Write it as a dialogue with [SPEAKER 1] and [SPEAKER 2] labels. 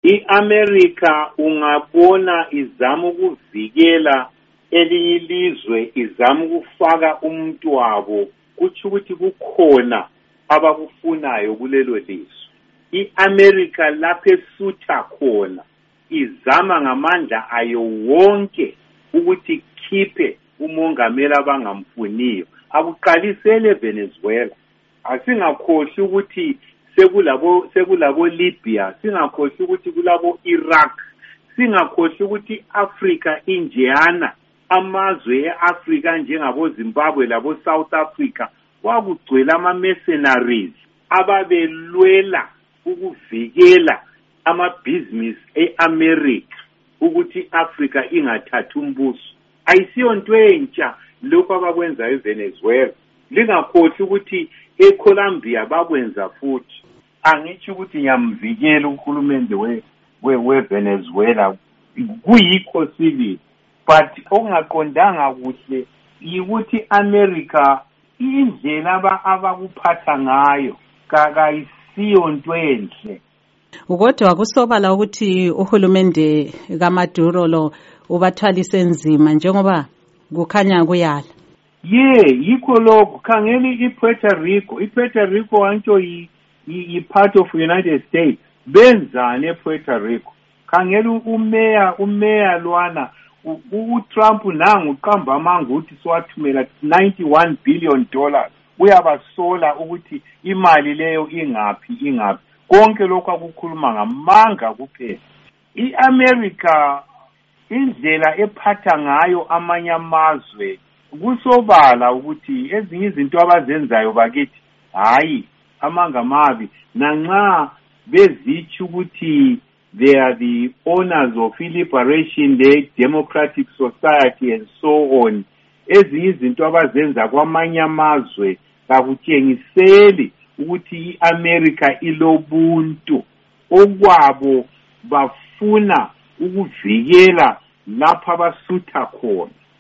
[SPEAKER 1] i-America ungabona izama ukuvikela elinye ilizwe, izama ukufaka umuntu wabo, kuthi ukuthi kukhona abakufunayo kulelo lizwe. I-America lapho esutha khona izama ngamandla ayo wonke ukuthi khiphe umongameli abangamfuniyo. Akuqalisele Venezuela. Asingakhohlwa ukuthi sekulabo Libya, singakhohlwa ukuthi kulabo Iraq, singakhohlwa ukuthi Africa injeyana, amazwe eAfrica njengabo Zimbabwe labo South Africa kwakugcwele ama-mercenaries ababelwela ukuvikela amabhizinisi e-America ukuthi Africa ingathatha umbuso. Ayisiyo nto entsha lokho abakwenza eVenezuela. Lingakhohlwa ukuthi eColombia bakwenza futhi. Angithi ukuthi ngiyamvikela uhulumende weVenezuela, kuyikho sibili, but okungaqondanga kuhle yikuthi America indlela abakuphatha ngayo kayisiyo nto enhle.
[SPEAKER 2] Kodwa kusobala ukuthi uhulumende kaMaduro lo ubathwalise nzima njengoba kukhanya kuyala.
[SPEAKER 1] Yikho lokho. Khangela iPuerto Rico antsho yi-part of United States. Benzani ePuerto Rico? Khangela umeya lwana uTrump nangu uqamba amanga ukuthi siwathumela $91 billion. Uyabasola ukuthi imali leyo ingaphi. Konke lokho akukhuluma ngamanga kuphela. I-America indlela ephatha ngayo amanye amazwe kusobala ukuthi ezinye izinto abazenzayo bakithi hayi amanga mabi, nanxa bezithi ukuthi they are the owners of liberation, the democratic society and so on. Ezinye izinto abazenza kwamanye amazwe kakutshengiseli ukuthi i-America ilobuntu. Okwabo bafuna ukuvikela lapha basutha khona.